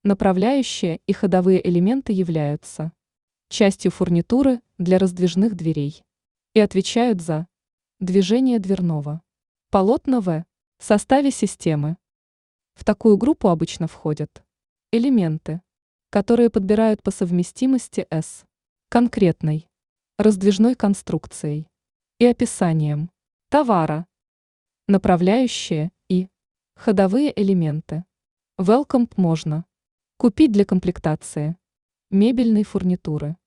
Направляющие и ходовые элементы являются частью фурнитуры для раздвижных дверей и отвечают за движение дверного полотна в составе системы. В такую группу обычно входят элементы, которые подбирают по совместимости с конкретной раздвижной конструкцией и описанием товара, направляющие и ходовые элементы. Welcome можно купить для комплектации мебельной фурнитуры.